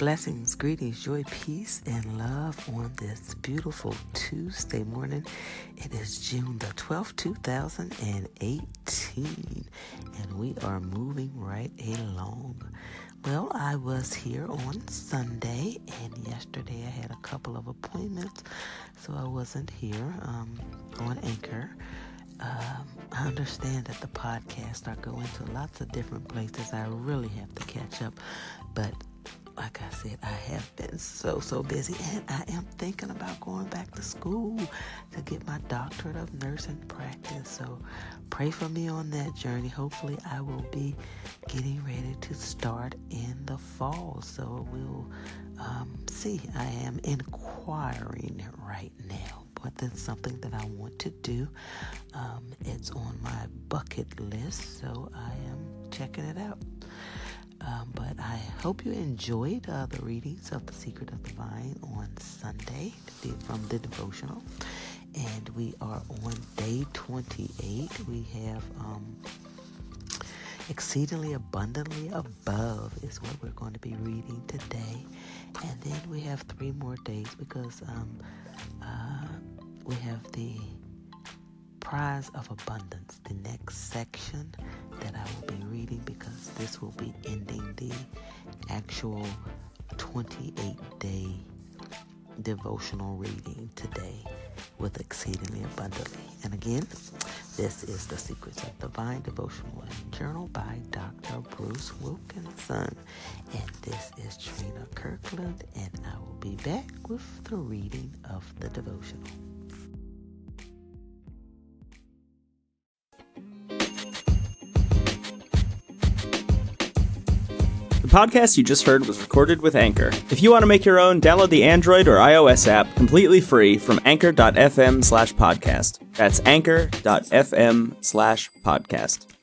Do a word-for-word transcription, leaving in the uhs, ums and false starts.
Blessings, greetings, joy, peace, and love on this beautiful Tuesday morning. It is June the twelfth, two thousand eighteen, and we are moving right along. Well, I was here on Sunday, and yesterday I had a couple of appointments, so I wasn't here um, on Anchor. Um, I understand that the podcasts are going to lots of different places. I really have to catch up, but like I said, I have been so, so busy, and I am thinking about going back to school to get my doctorate of nursing practice. So pray for me on that journey. Hopefully I will be getting ready to start in the fall. So we'll um, see. I am inquiring right now, but that's something that I want to do. Um, it's on my bucket list, so I am checking it out. Um, but I hope you enjoyed uh, the readings of The Secret of the Vine on Sunday from the devotional. And we are on day twenty-eight. We have um, Exceedingly Abundantly Above is what we're going to be reading today. And then we have three more days because um, uh, we have the Prize of Abundance, the next section that I will be reading, because this will be ending the actual twenty-eight day devotional reading today with Exceedingly Abundantly. And again, this is The Secrets of the Vine Devotional and Journal by Doctor Bruce Wilkinson. And this is Trina Kirkland, and I will be back with the reading of the devotional. The podcast you just heard was recorded with Anchor. If you want to make your own, download the Android or iOS app completely free from anchor.fm slash podcast. That's anchor.fm slash podcast.